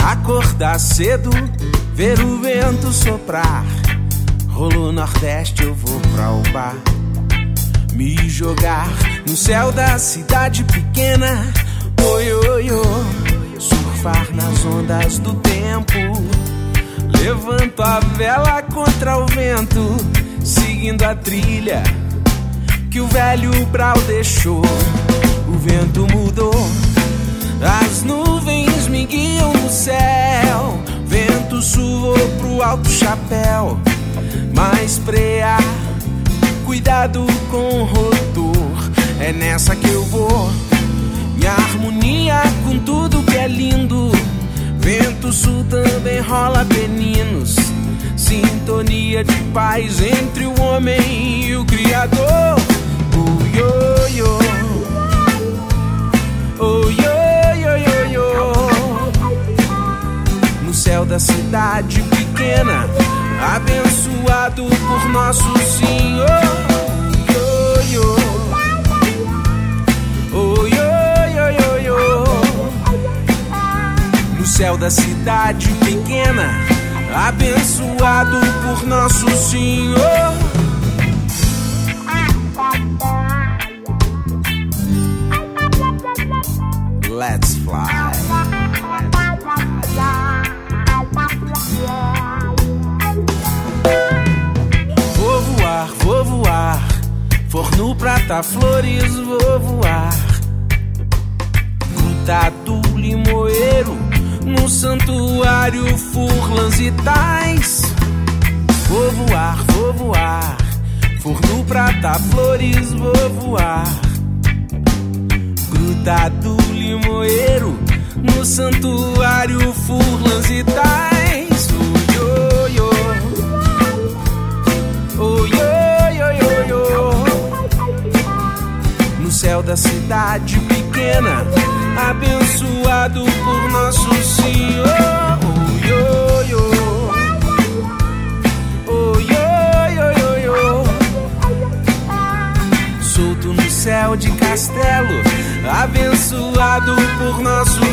Acordar cedo, ver o vento soprar. Rolo Nordeste, eu vou pra o bar. Me jogar no céu da cidade pequena. Oi, oi, oi. Surfar nas ondas do tempo. Levanto a vela contra o vento, seguindo a trilha que o velho Brau deixou. O vento mudou, as nuvens me guiam no céu. Vento sul, vou pro Alto Chapéu. Mas preá, cuidado com o rotor. É nessa que eu vou, minha harmonia com tudo que é lindo. Vento sul também rola peninos. Sintonia de paz entre o homem e o Criador. Oh, yo, yo. Oh, yo, yo, yo, yo. No céu da cidade pequena, abençoado por nosso Senhor. Yo, yo. Oh, yo, yo, yo, yo. No céu da cidade pequena, abençoado por nosso Senhor. Let's fly. Vou voar, vou voar. Forno, prata, flores, vou voar. Gruta do limoeiro, no santuário, furlãs e tais. Vou voar, vou voar. Forno, prata, flores, vou voar. Gruta do limoeiro, no santuário, furlãs e tais. Oh, yo, yo. Oh, yo, yo, yo, yo. No céu da cidade pequena, abençoado por nosso Senhor. Oh, yo, yo. Oh, yo, yo, yo, yo. Solto no céu de castelo, abençoado por nosso